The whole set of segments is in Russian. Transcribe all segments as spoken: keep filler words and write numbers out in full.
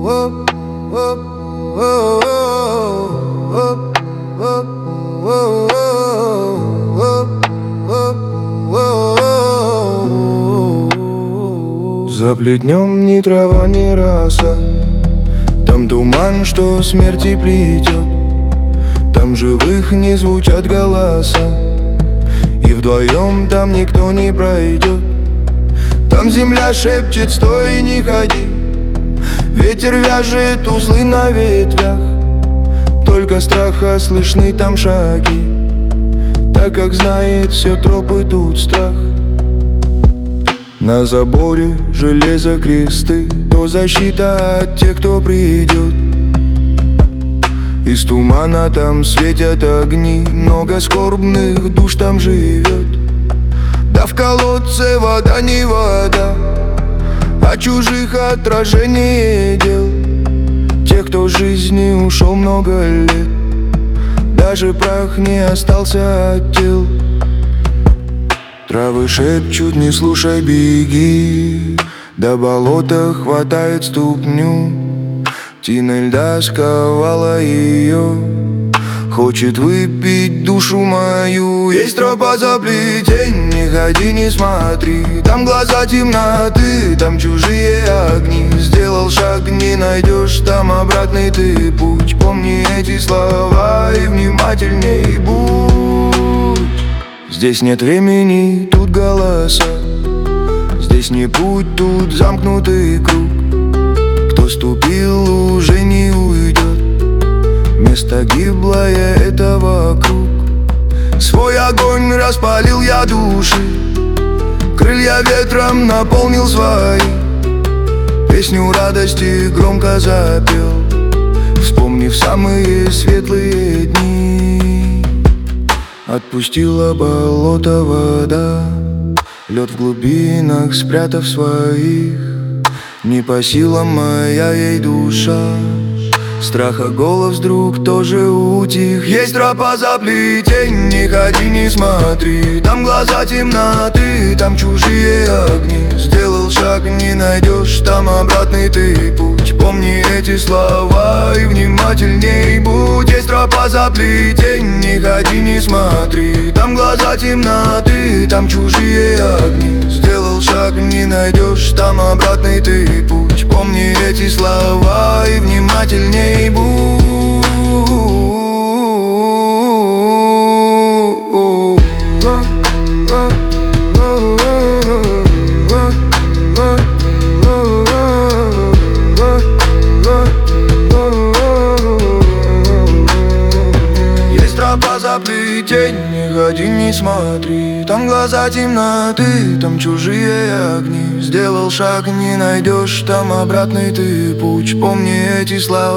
За плетнем ни трава, ни роса, там туман, что смерти плетет, там живых не звучат голоса, и вдвоем там никто не пройдет. Там земля шепчет: стой, не ходи. Ветер вяжет узлы на ветвях, только страха слышны там шаги, так как знает все тропы тут страх. На заборе железо кресты, то защита от тех, кто придет. Из тумана там светят огни, много скорбных душ там живет. Да в колодце вода не вода, а чужих отражений дел. Тех, кто с жизни ушел много лет, даже прах не остался от тел. Травы шепчут: не слушай, беги. До болота хватает ступню, тина льда сковала ее, хочет выпить душу мою. Есть тропа за плетень, не ходи, не смотри. Там глаза темноты, там чужие огни. Сделал шаг, не найдешь там обратный ты путь. Помни эти слова и внимательней будь. Здесь нет времени, тут голоса. Здесь не путь, тут замкнутый круг. Кто ступил, уже не уйдет. Место гиблое, это вокруг. Свой огонь распалил я души, крылья ветром наполнил свои. Песню радости громко запел, вспомнив самые светлые дни. Отпустила болото вода, лед в глубинах спрятав своих. Не по силам моя ей душа, страха голос вдруг тоже утих. Есть тропа за плетень, не ходи, не смотри. Там глаза темноты, там чужие огни. Сделал шаг, не найдешь там обратный ты путь. Помни эти слова и внимательней будь. Есть тропа за плетень, не ходи, не смотри. Там глаза темноты, там чужие огни. Сделал шаг, не найдешь там обратный ты путь. Помни эти слова и внимательней будь. Есть тропа за плетень, не ходи, не смотри. Там глаза темноты, там чужие огни. Сделал шаг, не найдешь там обратный ты путь. Помни эти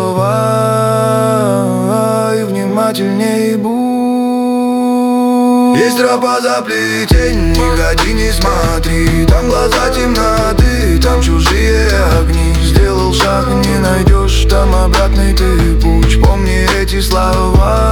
слова и внимательней будь. Есть тропа за плетень, не ходи, не смотри. Там глаза темноты, там чужие огни. Сделал шаг, не найдешь там обратный ты путь. Помни эти слова